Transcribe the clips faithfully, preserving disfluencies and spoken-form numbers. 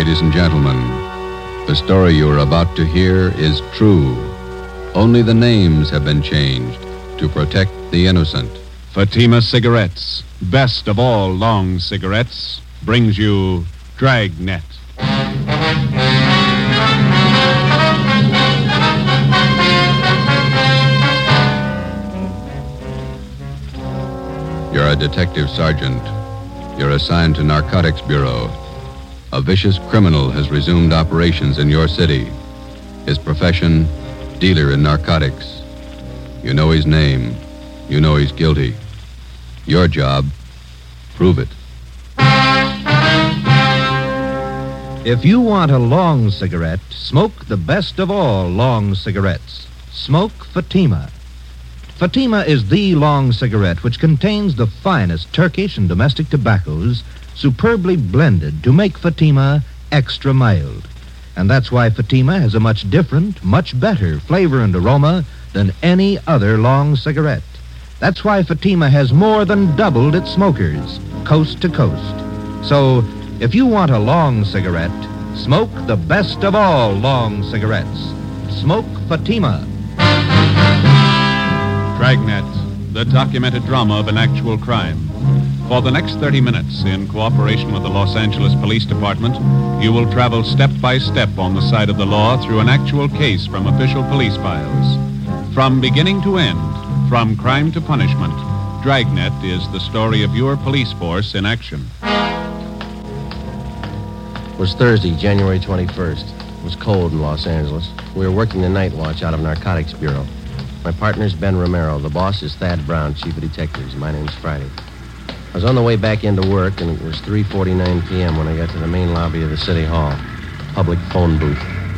ladies and gentlemen. The story you are about to hear is true. Only the names have been changed to protect the innocent. Fatima Cigarettes, best of all long cigarettes, brings you Dragnet. You're a detective sergeant. You're assigned to Narcotics Bureau. A vicious criminal has resumed operations in your city. His profession, dealer in narcotics. You know his name. You know he's guilty. Your job, prove it. If you want a long cigarette, smoke the best of all long cigarettes. Smoke Fatima. Fatima is the long cigarette which contains the finest Turkish and domestic tobaccos superbly blended to make Fatima extra mild. And that's why Fatima has a much different, much better flavor and aroma than any other long cigarette. That's why Fatima has more than doubled its smokers, coast to coast. So, if you want a long cigarette, smoke the best of all long cigarettes. Smoke Fatima. Dragnet, the documented drama of an actual crime. For the next thirty minutes, in cooperation with the Los Angeles Police Department, you will travel step by step on the side of the law through an actual case from official police files. From beginning to end, from crime to punishment, Dragnet is the story of your police force in action. It was Thursday, January twenty-first. It was cold in Los Angeles. We were working the night watch out of Narcotics Bureau. My partner's Ben Romero. The boss is Thad Brown, chief of detectives. My name's Friday. I was on the way back into work, and it was three forty-nine p.m. when I got to the main lobby of the City Hall. Public phone booth.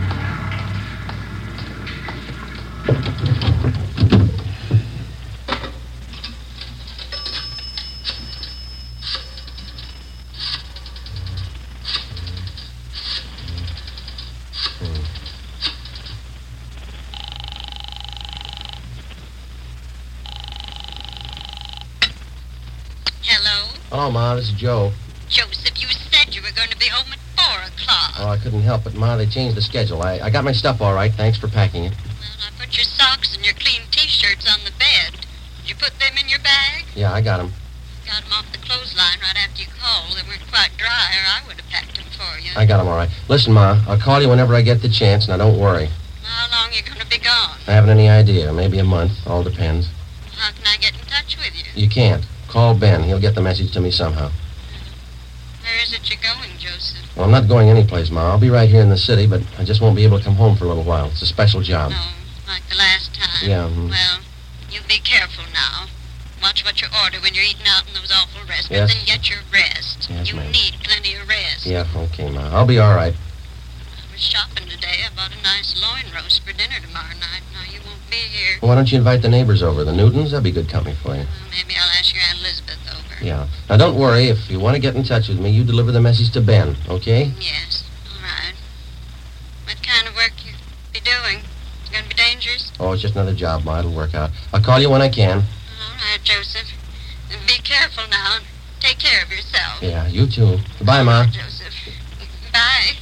Hello, Ma. This is Joe. Joseph, you said you were going to be home at four o'clock. Oh, I couldn't help it, Ma. They changed the schedule. I, I got my stuff all right. Thanks for packing it. Well, I put your socks and your clean T-shirts on the bed. Did you put them in your bag? Yeah, I got them. Got them off the clothesline right after you called. They weren't quite dry, or I would have packed them for you. I got them all right. Listen, Ma, I'll call you whenever I get the chance. Now, don't worry. How long are you going to be gone? I haven't any idea. Maybe a month. All depends. How can I get in touch with you? You can't. Call Ben. He'll get the message to me somehow. Where is it you're going, Joseph? Well, I'm not going anyplace, Ma. I'll be right here in the city, but I just won't be able to come home for a little while. It's a special job. No, like the last time? Yeah. Mm. Well, you be careful now. Watch what you order when you're eating out in those awful restaurants, Yes. and get your rest. Yes, you ma'am. need plenty of rest. Yeah, okay, Ma. I'll be all right. I was shopping today. I bought a nice loin roast for dinner tomorrow night. Now, you won't be here. Well, why don't you invite the neighbors over? The Newtons? That'd be good company for you. Well, maybe I'll ask your Aunt Elizabeth over. Yeah. Now, don't worry. If you want to get in touch with me, you deliver the message to Ben, okay? Yes, all right. What kind of work you be doing? It's going to be dangerous? Oh, it's just another job, Ma. It'll work out. I'll call you when I can. All right, Joseph. And be careful now. Take care of yourself. Yeah, you too. Goodbye, Ma. All right, Joseph. Bye.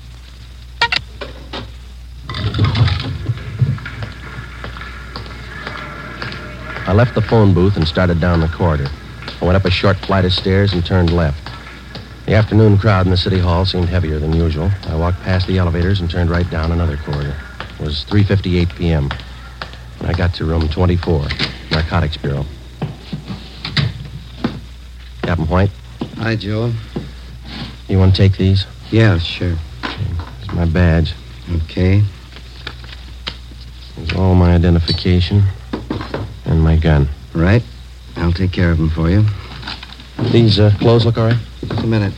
I left the phone booth and started down the corridor. I went up a short flight of stairs and turned left. The afternoon crowd in the City Hall seemed heavier than usual. I walked past the elevators and turned right down another corridor. It was three fifty-eight p.m. when I got to room twenty-four, Narcotics Bureau. Captain White, Hi, Joe. you want to take these? Yeah, sure. It's my badge. Okay. There's all my identification and my gun. Right. I'll take care of them for you. These uh, clothes look all right? Just a minute.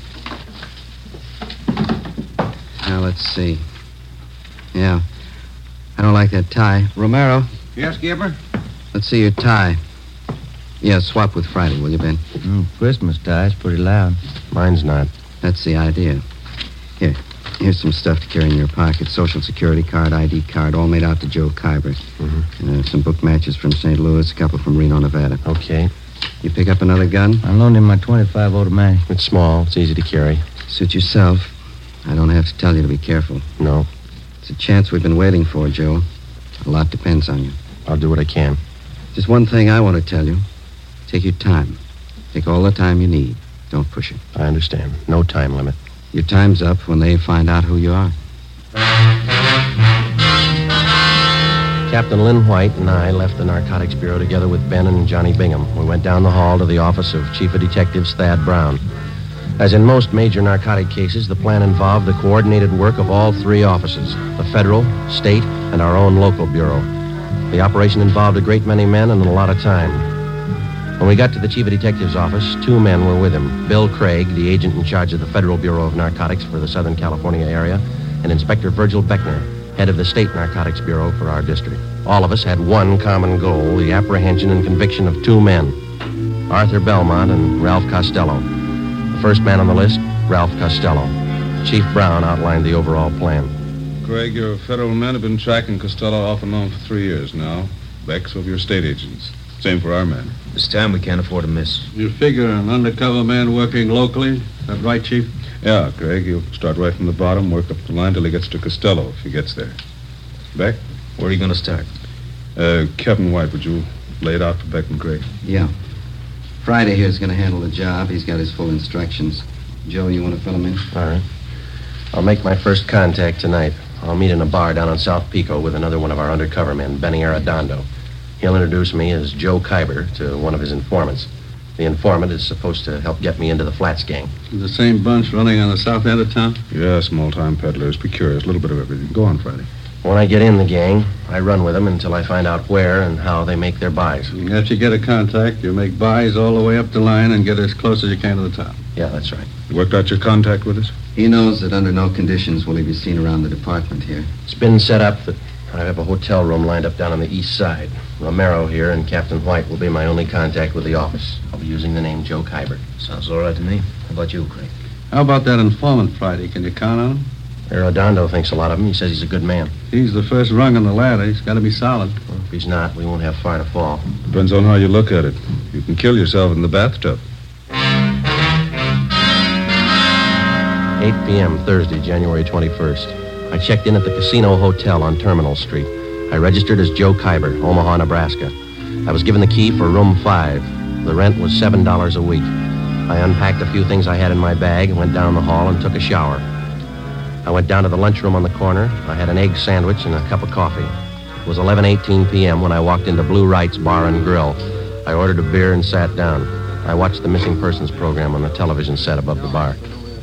Now, let's see. Yeah. I don't like that tie. Romero, Yes, Gibber? let's see your tie. Yeah, swap with Friday, will you, Ben? Mm, Christmas tie's pretty loud. Mine's not. That's the idea. Here. Here's some stuff to carry in your pocket. Social security card, I D card, all made out to Joe Kyber. Mm-hmm. Uh, some book matches from Saint Louis, a couple from Reno, Nevada. Okay. You pick up another gun? I loaned him my twenty-five automatic. It's small. It's easy to carry. Suit yourself. I don't have to tell you to be careful. No. It's a chance we've been waiting for, Joe. A lot depends on you. I'll do what I can. Just one thing I want to tell you. Take your time. Take all the time you need. Don't push it. I understand. No time limit. Your time's up when they find out who you are. Captain Lynn White and I left the Narcotics Bureau together with Ben and Johnny Bingham. We went down the hall to the office of Chief of Detectives Thad Brown. As in most major narcotic cases, the plan involved the coordinated work of all three offices, the federal, state, and our own local bureau. The operation involved a great many men and a lot of time. When we got to the Chief of Detectives office, two men were with him. Bill Craig, the agent in charge of the Federal Bureau of Narcotics for the Southern California area, and Inspector Virgil Beckner, head of the State Narcotics Bureau for our district. All of us had one common goal, the apprehension and conviction of two men, Arthur Belmont and Ralph Costello. The first man on the list, Ralph Costello. Chief Brown outlined the overall plan. Craig, your federal men have been tracking Costello off and on for three years now. Beck's of your state agents. Same for our men. This time we can't afford to miss. You figure an undercover man working locally? Is that right, Chief? Yeah, Craig, he'll start right from the bottom, work up the line till he gets to Costello, if he gets there. Beck? Where are you going to start? Uh, Captain White, would you lay it out for Beck and Craig? Yeah. Friday here's going to handle the job. He's got his full instructions. Joe, you want to fill him in? All right. I'll make my first contact tonight. I'll meet in a bar down on South Pico with another one of our undercover men, Benny Arredondo. He'll introduce me as Joe Kyber to one of his informants. The informant is supposed to help get me into the Flats gang. The same bunch running on the south end of town? Yeah, small-time peddlers, precurious, a little bit of everything. Go on, Friday. When I get in the gang, I run with them until I find out where and how they make their buys. After you get a contact, you make buys all the way up the line and get as close as you can to the top. Yeah, that's right. You worked out your contact with us? He knows that under no conditions will he be seen around the department here. It's been set up that I have a hotel room lined up down on the east side. Romero here and Captain White will be my only contact with the office. I'll be using the name Joe Kyber. Sounds all right to me. How about you, Craig? How about that informant, Friday? Can you count on him? Arredondo thinks a lot of him. He says he's a good man. He's the first rung on the ladder. He's got to be solid. Well, if he's not, we won't have far to fall. Depends on how you look at it. You can kill yourself in the bathtub. eight p.m. Thursday, January twenty-first. I checked in at the Casino Hotel on Terminal Street. I registered as Joe Kyber, Omaha, Nebraska. I was given the key for room five. The rent was seven dollars a week. I unpacked a few things I had in my bag, went down the hall, and took a shower. I went down to the lunchroom on the corner. I had an egg sandwich and a cup of coffee. It was eleven eighteen p.m. when I walked into Blue Wright's Bar and Grill. I ordered a beer and sat down. I watched the missing persons program on the television set above the bar.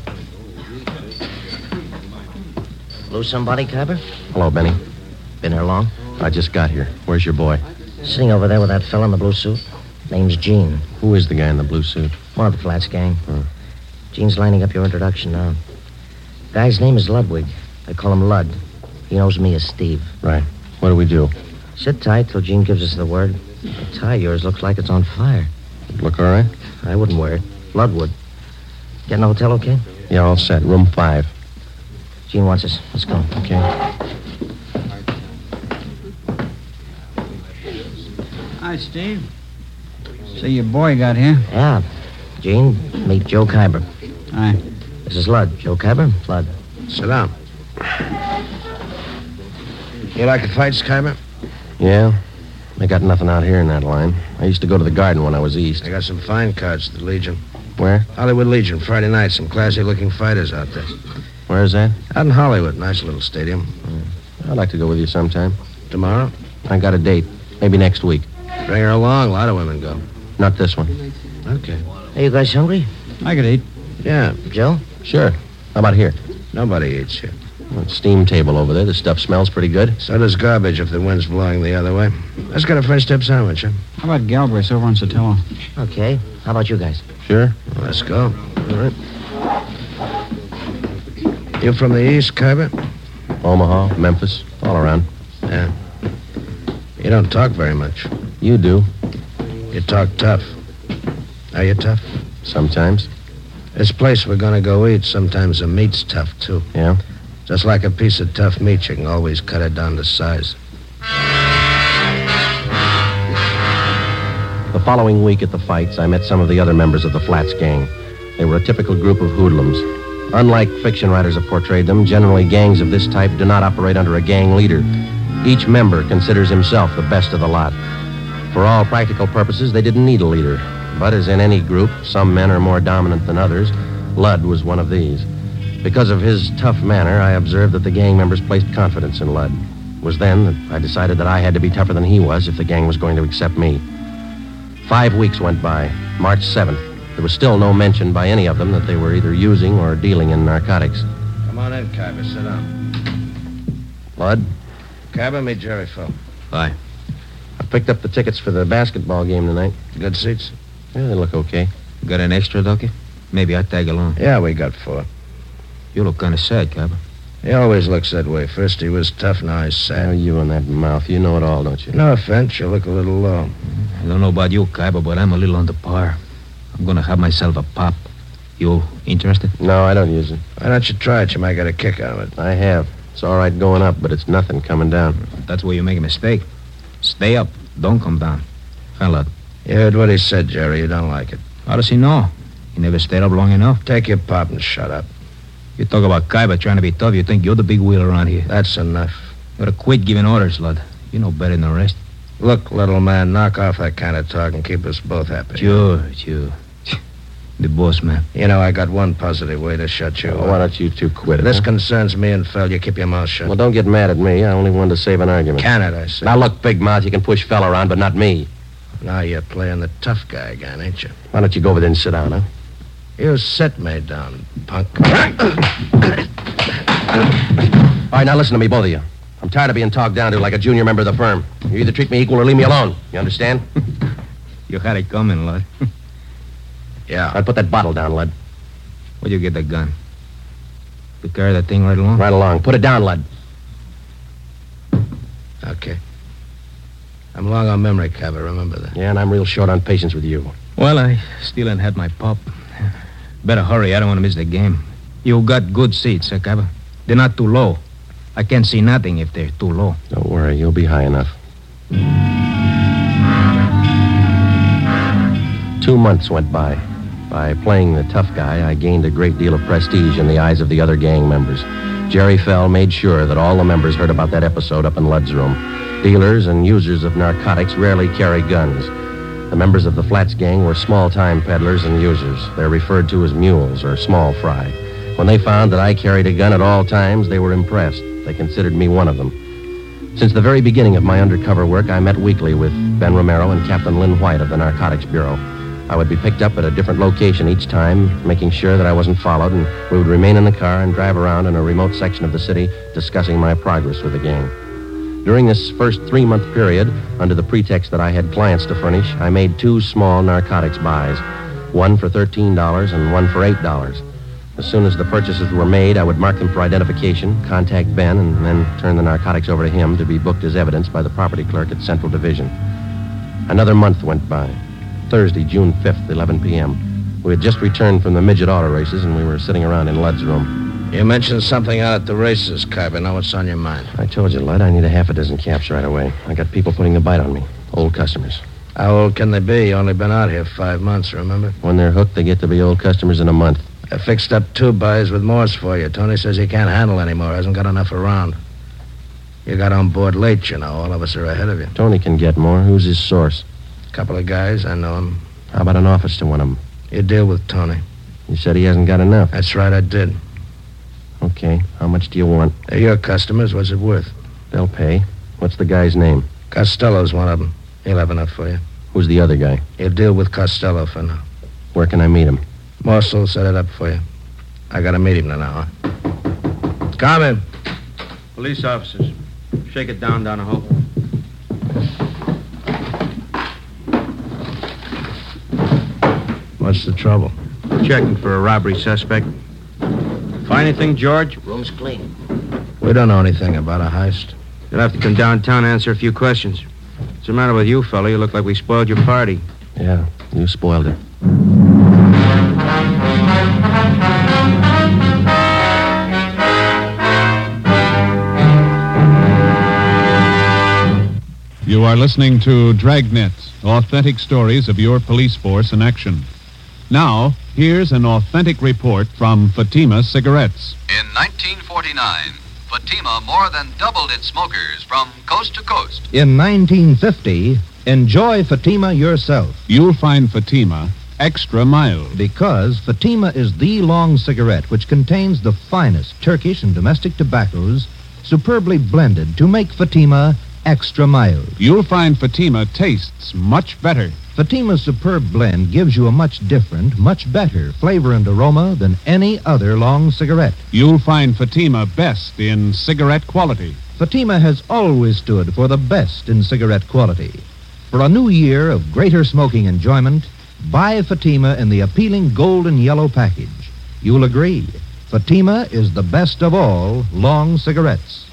Lose somebody, Kyber? Hello, Benny. Been here long? I just got here. Where's your boy? Sitting over there with that fella in the blue suit. Name's Gene. Who is the guy in the blue suit? One of the Flats gang. Hmm. Gene's lining up your introduction now. Guy's name is Ludwig. They call him Lud. He knows me as Steve. Right. What do we do? Sit tight till Gene gives us the word. The tie of yours looks like it's on fire. Look all right? I wouldn't wear it. Lud would. Get in the hotel okay? Yeah, all set. Room five. Gene wants us. Let's go. Okay. Hi, Steve. So your boy got here? Yeah. Gene, meet Joe Kyber. Hi. This is Lud. Joe Kyber, Lud. Sit down. You like the fights, Kyber? Yeah. I got nothing out here in that line. I used to go to the Garden when I was east. I got some fine cards at the Legion. Where? Hollywood Legion, Friday night. Some classy-looking fighters out there. Where is that? Out in Hollywood. Nice little stadium. I'd like to go with you sometime. Tomorrow? I got a date. Maybe next week. Bring her along. A lot of women go. Not this one. Okay. Are you guys hungry? I could eat. Yeah. Joe? Sure. How about here? Nobody eats here. Well, steam table over there. The stuff smells pretty good. So does garbage if the wind's blowing the other way. Let's get a French dip sandwich, huh? How about Galbraith's over on Sotelo? Okay. How about you guys? Sure. Well, let's go. All right. You from the east, Kyber? Omaha, Memphis, all around. Yeah. You don't talk very much. You do. You talk tough. Are you tough? Sometimes. This place we're gonna go eat, sometimes the meat's tough, too. Yeah? Just like a piece of tough meat, you can always cut it down to size. The following week at the fights, I met some of the other members of the Flats gang. They were a typical group of hoodlums. Unlike fiction writers have portrayed them, generally gangs of this type do not operate under a gang leader. Each member considers himself the best of the lot. For all practical purposes, they didn't need a leader. But as in any group, some men are more dominant than others. Ludd was one of these. Because of his tough manner, I observed that the gang members placed confidence in Ludd. It was then that I decided that I had to be tougher than he was if the gang was going to accept me. Five weeks went by. March seventh. There was still no mention by any of them that they were either using or dealing in narcotics. Come on in, Kyber. Sit down. Ludd? Kyber, meet Jerry Phil. Bye. I picked up the tickets for the basketball game tonight. Good seats? Yeah, they look okay. Got an extra, Ducky? Maybe I'd tag along. Yeah, we got four. You look kind of sad, Kyber. He always looks that way. First he was tough, now he's sad. Oh, you and that mouth. You know it all, don't you? No offense, you look a little low. I don't know about you, Kyber, but I'm a little under par. I'm going to have myself a pop. You interested? No, I don't use it. Why don't you try it? You might get a kick out of it. I have. It's all right going up, but it's nothing coming down. That's where you make a mistake. Stay up. Don't come down. Fella. You heard what he said, Jerry. You don't like it. How does he know? He never stayed up long enough. Take your pop and shut up. You talk about Kyber trying to be tough. You think you're the big wheel around here. That's enough. You ought to quit giving orders, Lud. You know better than the rest. Look, little man, knock off that kind of talk and keep us both happy. Sure, sure. The boss, man. You know, I got one positive way to shut you well, up. Why don't you two quit it? This huh? concerns me and Phil. You keep your mouth shut. Well, don't get mad at me. I only wanted to save an argument. Can it, I say. Now, look, big mouth, you can push Phil around, but not me. Now you're playing the tough guy again, ain't you? Why don't you go over there and sit down, huh? You sit me down, punk. All right, now listen to me, both of you. I'm tired of being talked down to like a junior member of the firm. You either treat me equal or leave me alone. You understand? You had it coming, Lud. Yeah. All right, put that bottle down, Lud. Where'd you get that gun? You carry that thing right along? Right along. Put it down, Lud. Okay. I'm long on memory, Kyber. Remember that. Yeah, and I'm real short on patience with you. Well, I still ain't had my pop. Better hurry. I don't want to miss the game. You got good seats, eh, Kyber? They're not too low. I can't see nothing if they're too low. Don't worry. You'll be high enough. Two months went by. By playing the tough guy, I gained a great deal of prestige in the eyes of the other gang members. Jerry Fell made sure that all the members heard about that episode up in Ludd's room. Dealers and users of narcotics rarely carry guns. The members of the Flats gang were small-time peddlers and users. They're referred to as mules or small fry. When they found that I carried a gun at all times, they were impressed. They considered me one of them. Since the very beginning of my undercover work, I met weekly with Ben Romero and Captain Lynn White of the Narcotics Bureau. I would be picked up at a different location each time, making sure that I wasn't followed, and we would remain in the car and drive around in a remote section of the city discussing my progress with the gang. During this first three-month period, under the pretext that I had clients to furnish, I made two small narcotics buys, one for thirteen dollars and one for eight dollars. As soon as the purchases were made, I would mark them for identification, contact Ben, and then turn the narcotics over to him to be booked as evidence by the property clerk at Central Division. Another month went by. Thursday, June fifth, eleven p.m. We had just returned from the midget auto races, and we were sitting around in Ludd's room. You mentioned something out at the races, Kyber. Now what's on your mind? I told you, Ludd, I need a half a dozen caps right away. I got people putting the bite on me. Old customers. How old can they be? You only been out here five months, remember? When they're hooked, they get to be old customers in a month. I fixed up two buys with Morse for you. Tony says he can't handle anymore. Hasn't got enough around. You got on board late, you know. All of us are ahead of you. Tony can get more. Who's his source? Couple of guys. I know him. How about an office to one of them? You deal with Tony. You said he hasn't got enough. That's right, I did. Okay. How much do you want? They're your customers. What's it worth? They'll pay. What's the guy's name? Costello's one of them. He'll have enough for you. Who's the other guy? You deal with Costello for now. Where can I meet him? Morse will set it up for you. I gotta meet him now, huh? Come in. Police officers. Shake it down, Donahoe. What's the trouble? Checking for a robbery suspect. Find anything, George? Room's clean. We don't know anything about a heist. You'll have to come downtown and answer a few questions. What's the matter with you, fella? You look like we spoiled your party. Yeah, you spoiled it. You are listening to Dragnet, authentic stories of your police force in action. Now, here's an authentic report from Fatima Cigarettes. In nineteen forty-nine, Fatima more than doubled its smokers from coast to coast. In nineteen fifty, enjoy Fatima yourself. You'll find Fatima extra mild. Because Fatima is the long cigarette which contains the finest Turkish and domestic tobaccos superbly blended to make Fatima extra mild. You'll find Fatima tastes much better. Fatima's superb blend gives you a much different, much better flavor and aroma than any other long cigarette. You'll find Fatima best in cigarette quality. Fatima has always stood for the best in cigarette quality. For a new year of greater smoking enjoyment, buy Fatima in the appealing gold and yellow package. You'll agree, Fatima is the best of all long cigarettes.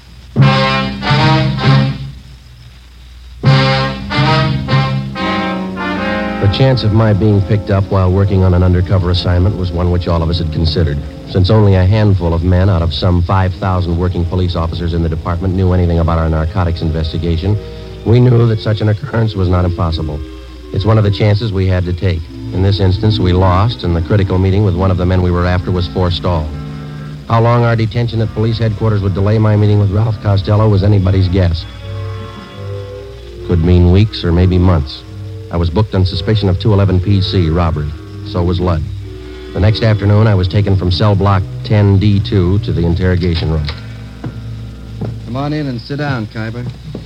The chance of my being picked up while working on an undercover assignment was one which all of us had considered. Since only a handful of men out of some five thousand working police officers in the department knew anything about our narcotics investigation, we knew that such an occurrence was not impossible. It's one of the chances we had to take. In this instance, we lost, and the critical meeting with one of the men we were after was forestalled. How long our detention at police headquarters would delay my meeting with Ralph Costello was anybody's guess. Could mean weeks or maybe months. I was booked on suspicion of two eleven P C, robbery. So was Ludd. The next afternoon, I was taken from cell block ten D two to the interrogation room. Come on in and sit down, Khyber.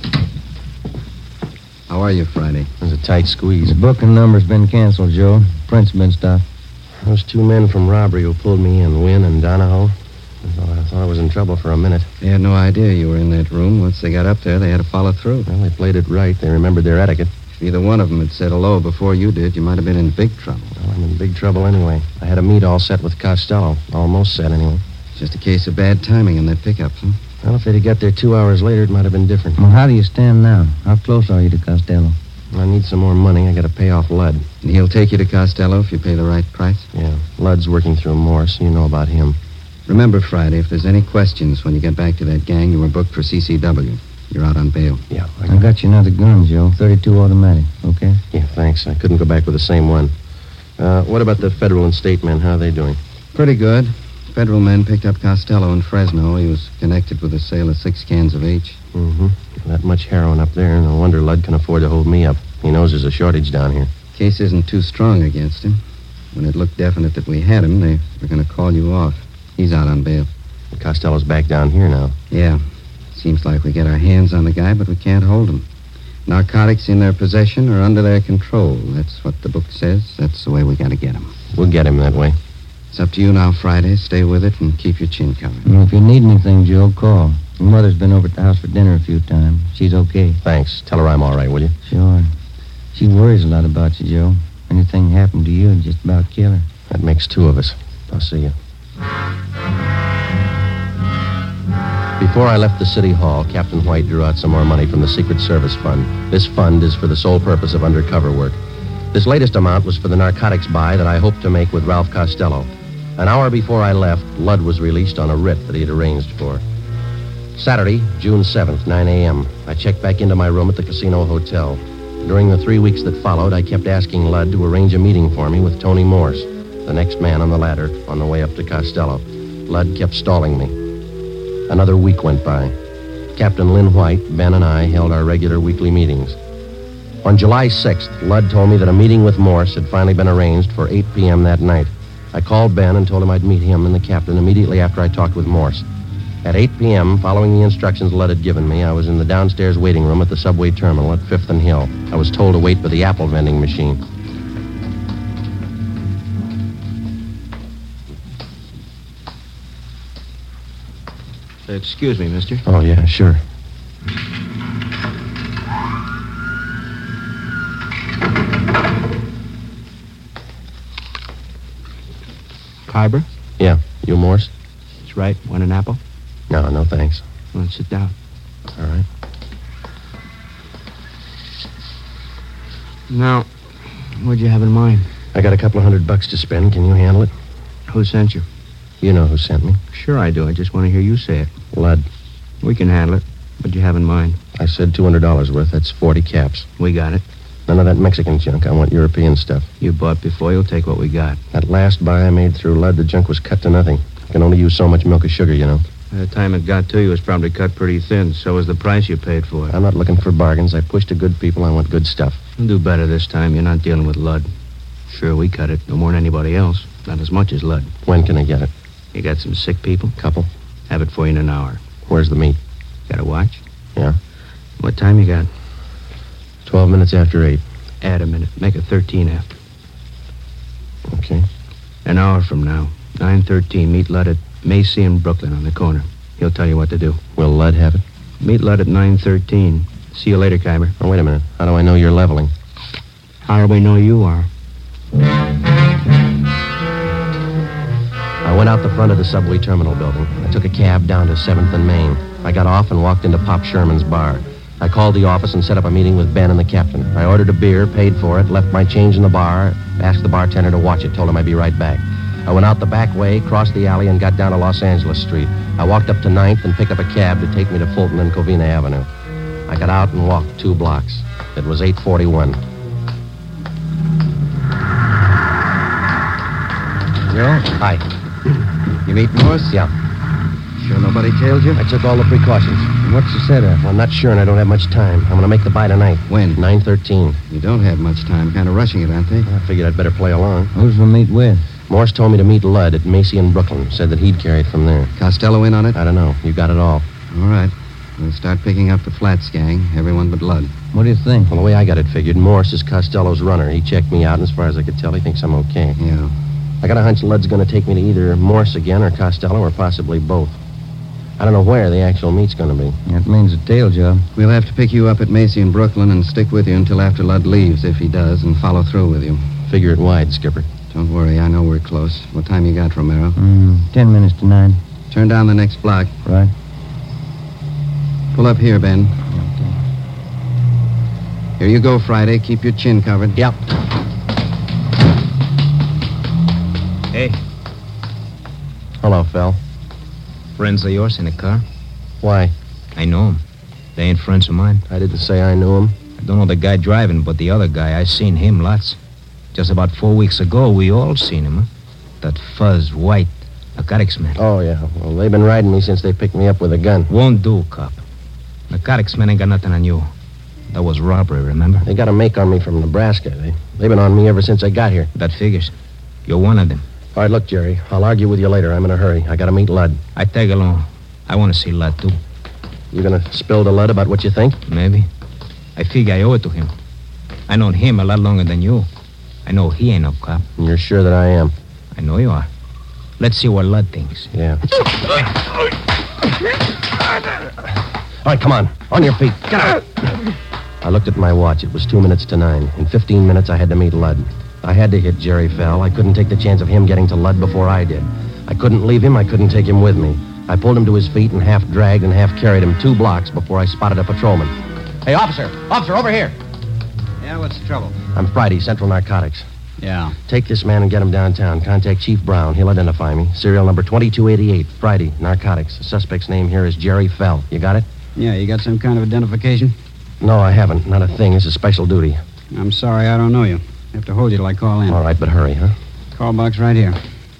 How are you, Friday? It was a tight squeeze. The booking number's been canceled, Joe. Print's been stopped. Those two men from robbery who pulled me in, Wynn and Donahoe, I thought, I thought I was in trouble for a minute. They had no idea you were in that room. Once they got up there, they had to follow through. Well, they played it right. They remembered their etiquette. If either one of them had said hello before you did, you might have been in big trouble. Well, I'm in big trouble anyway. I had a meet all set with Costello. Almost set, anyway. Just a case of bad timing on that pickup, huh? Well, if they'd have got there two hours later, it might have been different. Well, how do you stand now? How close are you to Costello? I need some more money. I got to pay off Ludd. And he'll take you to Costello if you pay the right price? Yeah. Ludd's working through Morse. You know about him. Remember, Friday, if there's any questions when you get back to that gang, you were booked for C C W. You're out on bail. Yeah. I got, I got you another gun, Joe. thirty-two automatic, okay? Yeah, thanks. I couldn't go back with the same one. Uh, what about the federal and state men? How are they doing? Pretty good. Federal men picked up Costello in Fresno. He was connected with the sale of six cans of H. Mm-hmm. That much heroin up there. No wonder Ludd can afford to hold me up. He knows there's a shortage down here. Case isn't too strong against him. When it looked definite that we had him, they were going to call you off. He's out on bail. Costello's back down here now. Yeah. Seems like we get our hands on the guy, but we can't hold him. Narcotics in their possession or under their control. That's what the book says. That's the way we got to get him. We'll get him that way. It's up to you now, Friday. Stay with it and keep your chin covered. Well, if you need anything, Joe, call. Your mother's been over at the house for dinner a few times. She's okay. Thanks. Tell her I'm all right, will you? Sure. She worries a lot about you, Joe. Anything happened to you, it'd just about kill her. That makes two of us. I'll see you. Before I left the city hall, Captain White drew out some more money from the Secret Service Fund. This fund is for the sole purpose of undercover work. This latest amount was for the narcotics buy that I hoped to make with Ralph Costello. An hour before I left, Ludd was released on a writ that he had arranged for. Saturday, June seventh, nine a.m. I checked back into my room at the Casino Hotel. During the three weeks that followed, I kept asking Ludd to arrange a meeting for me with Tony Morse, the next man on the ladder on the way up to Costello. Ludd kept stalling me. Another week went by. Captain Lynn White, Ben, and I held our regular weekly meetings. On July sixth, Ludd told me that a meeting with Morse had finally been arranged for eight p.m. that night. I called Ben and told him I'd meet him and the captain immediately after I talked with Morse. At eight p.m., following the instructions Ludd had given me, I was in the downstairs waiting room at the subway terminal at Fifth and Hill. I was told to wait by the apple vending machine. Excuse me, mister. Oh, yeah, sure. Khyber? Yeah. You Morse? That's right. Want an apple? No, no thanks. Well, sit down. All right. Now, what'd you have in mind? I got a couple of hundred bucks to spend. Can you handle it? Who sent you? You know who sent me. Sure I do. I just want to hear you say it. Ludd. We can handle it. What'd you have in mind? I said two hundred dollars worth. That's forty caps. We got it. None of that Mexican junk. I want European stuff. You bought before, you'll take what we got. That last buy I made through Lud, the junk was cut to nothing. I can only use so much milk of sugar, you know. By the time it got to you, it was probably cut pretty thin. So was the price you paid for it. I'm not looking for bargains. I push to good people. I want good stuff. You'll do better this time. You're not dealing with Lud. Sure, we cut it. No more than anybody else. Not as much as Lud. When can I get it? You got some sick people? Couple. Have it for you in an hour. Where's the meat? Got a watch? Yeah. What time you got? Twelve minutes after eight. Add a minute. Make it thirteen after. Okay. An hour from now. nine thirteen. Meet Lud at Macy and Brooklyn on the corner. He'll tell you what to do. Will Lud have it? Meet Lud at nine thirteen. See you later, Kyber. Oh, wait a minute. How do I know you're leveling? How do we know you are? I went out the front of the subway terminal building. I took a cab down to seventh and Main. I got off and walked into Pop Sherman's bar. I called the office and set up a meeting with Ben and the captain. I ordered a beer, paid for it, left my change in the bar, asked the bartender to watch it, told him I'd be right back. I went out the back way, crossed the alley, and got down to Los Angeles Street. I walked up to ninth and picked up a cab to take me to Fulton and Covina Avenue. I got out and walked two blocks. It was eight forty-one. Joe? Hi. You meet Morse? Yeah. Sure nobody tailed you? I took all the precautions. What's the setup? Well, I'm not sure, and I don't have much time. I'm going to make the buy tonight. When? nine thirteen. You don't have much time. Kind of rushing it, aren't they? I figured I'd better play along. Who's the meet with? Morse told me to meet Lud at Macy in Brooklyn. Said that he'd carry it from there. Costello in on it? I don't know. You got it all. All right. We'll start picking up the Flats gang. Everyone but Lud. What do you think? Well, the way I got it figured, Morse is Costello's runner. He checked me out, and as far as I could tell, he thinks I'm okay. Yeah. I got a hunch Lud's going to take me to either Morse again or Costello or possibly both. I don't know where the actual meet's going to be. That means a tail job. We'll have to pick you up at Macy in Brooklyn and stick with you until after Lud leaves, if he does, and follow through with you. Figure it wide, Skipper. Don't worry, I know we're close. What time you got, Romero? Mm, ten minutes to nine. Turn down the next block. Right. Pull up here, Ben. Here you go, Friday. Keep your chin covered. Yep. Hey, Hello, Phil. friends of yours in the car? Why? I know them. They ain't friends of mine. I didn't say I knew him. I don't know the guy driving, but the other guy, I seen him lots. Just about four weeks ago, we all seen him, huh? That fuzz, white, narcotics man. Oh, yeah. Well, they've been riding me since they picked me up with a gun. Won't do, cop. Narcotics man ain't got nothing on you. That was robbery, remember? They got a make on me from Nebraska. They, they've been on me ever since I got here. That figures. You're one of them. All right, look, Jerry. I'll argue with you later. I'm in a hurry. I got to meet Lud. I tag along. I want to see Lud, too. You going to spill to Lud about what you think? Maybe. I figure I owe it to him. I known him a lot longer than you. I know he ain't no cop. And you're sure that I am? I know you are. Let's see what Lud thinks. Yeah. All right, come on. On your feet. Get out. I looked at my watch. It was two minutes to nine. In fifteen minutes, I had to meet Lud. I had to hit Jerry Fell. I couldn't take the chance of him getting to Lud before I did. I couldn't leave him. I couldn't take him with me. I pulled him to his feet and half dragged and half carried him two blocks before I spotted a patrolman. Hey, officer! Officer, over here! Yeah, what's the trouble? I'm Friday, Central Narcotics. Yeah. Take this man and get him downtown. Contact Chief Brown. He'll identify me. Serial number twenty-two eighty-eight. Friday, Narcotics. The suspect's name here is Jerry Fell. You got it? Yeah, you got some kind of identification? No, I haven't. Not a thing. This is special duty. I'm sorry, I don't know you. I have to hold you till I call in. All right, but hurry, huh? Call box right here.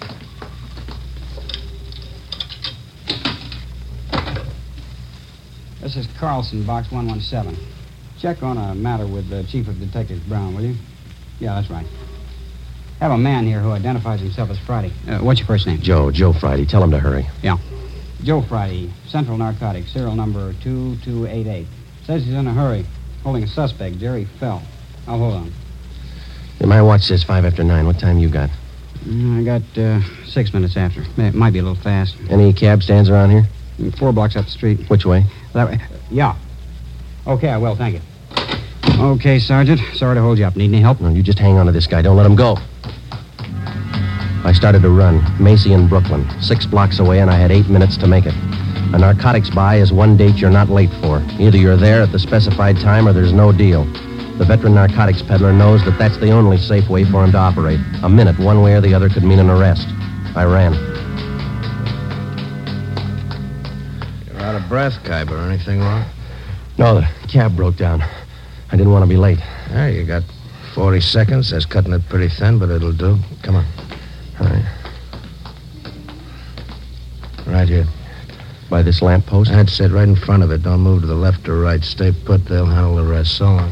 This is Carlson, box one one seven. Check on a matter with the Chief of Detectives, Brown, will you? Yeah, that's right. Have a man here who identifies himself as Friday. Uh, what's your first name? Joe, Joe Friday. Tell him to hurry. Yeah. Joe Friday, Central Narcotics, serial number two two eight eight. Says he's in a hurry, holding a suspect, Jerry Fell. I'll hold on. Yeah, my watch says five after nine. What time you got? Mm, I got uh, six minutes after. It might be a little fast. Any cab stands around here? Four blocks up the street. Which way? That way. Yeah. Okay, I will. Thank you. Okay, Sergeant. Sorry to hold you up. Need any help? No, you just hang on to this guy. Don't let him go. I started to run. Macy in Brooklyn. Six blocks away, and I had eight minutes to make it. A narcotics buy is one date you're not late for. Either you're there at the specified time or there's no deal. The veteran narcotics peddler knows that that's the only safe way for him to operate. A minute, one way or the other, could mean an arrest. I ran. You're out of breath, Kyber. Anything wrong? No, the cab broke down. I didn't want to be late. There, you got forty seconds. That's cutting it pretty thin, but it'll do. Come on. All right. Right here. By this lamppost? That's it, right in front of it. Don't move to the left or right. Stay put. They'll handle the rest. So long.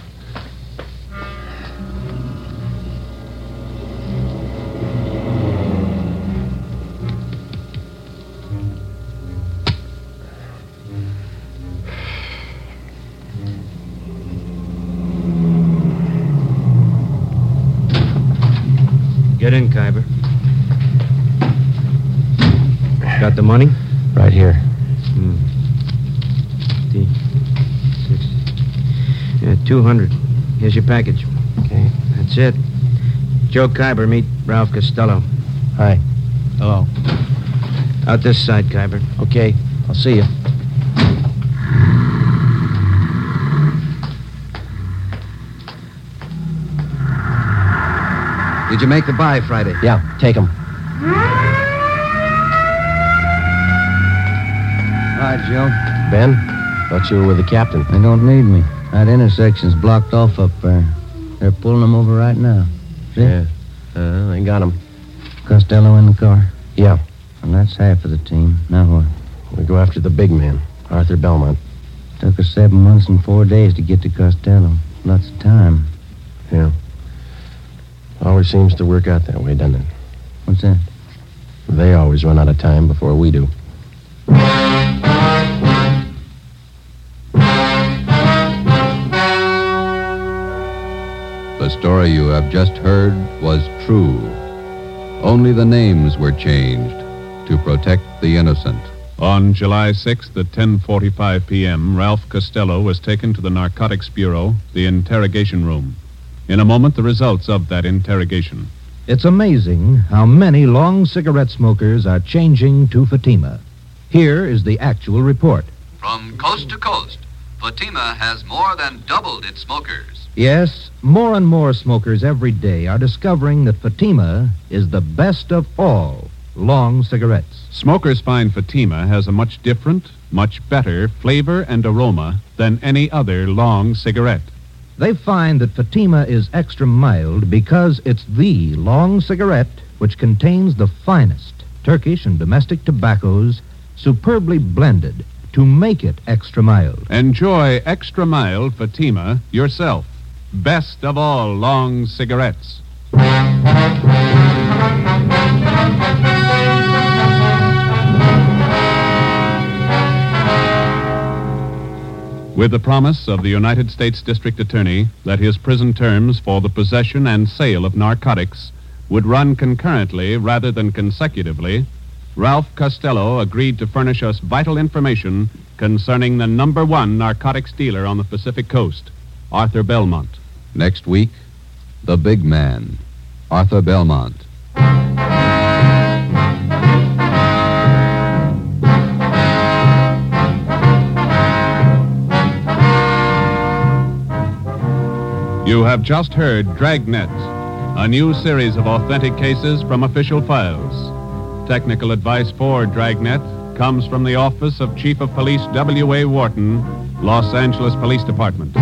Get in, Kyber. Got the money? Right here. Hmm. Fifty, sixty. Yeah, two hundred. Here's your package. Okay. That's it. Joe Kyber, meet Ralph Costello. Hi. Hello. Out this side, Kyber. Okay. I'll see you. Did you make the buy Friday? Yeah, take him. Hi, Joe. Ben, thought you were with the captain. They don't need me. That intersection's blocked off up there. They're pulling them over right now. See? Yeah. Uh, they got him. Costello in the car? Yeah. And that's half of the team. Now what? We go after the big man, Arthur Belmont. Took us seven months and four days to get to Costello. Lots of time. Yeah. Always seems to work out that way, doesn't it? What's that? They always run out of time before we do. The story you have just heard was true. Only the names were changed to protect the innocent. On July sixth at ten forty-five p.m., Ralph Costello was taken to the Narcotics Bureau, the interrogation room. In a moment, the results of that interrogation. It's amazing how many long cigarette smokers are changing to Fatima. Here is the actual report. From coast to coast, Fatima has more than doubled its smokers. Yes, more and more smokers every day are discovering that Fatima is the best of all long cigarettes. Smokers find Fatima has a much different, much better flavor and aroma than any other long cigarette. They find that Fatima is extra mild because it's the long cigarette which contains the finest Turkish and domestic tobaccos superbly blended to make it extra mild. Enjoy extra mild Fatima yourself. Best of all long cigarettes. With the promise of the United States District Attorney that his prison terms for the possession and sale of narcotics would run concurrently rather than consecutively, Ralph Costello agreed to furnish us vital information concerning the number one narcotics dealer on the Pacific Coast, Arthur Belmont. Next week, the big man, Arthur Belmont. You have just heard Dragnet, a new series of authentic cases from official files. Technical advice for Dragnet comes from the Office of Chief of Police W A. Wharton, Los Angeles Police Department.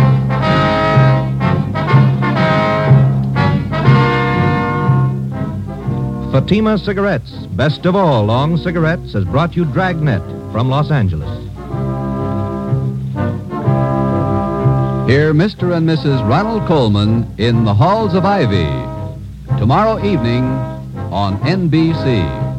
Fatima Cigarettes, best of all long cigarettes, has brought you Dragnet from Los Angeles. Hear Mister and Missus Ronald Coleman in the Halls of Ivy tomorrow evening on N B C.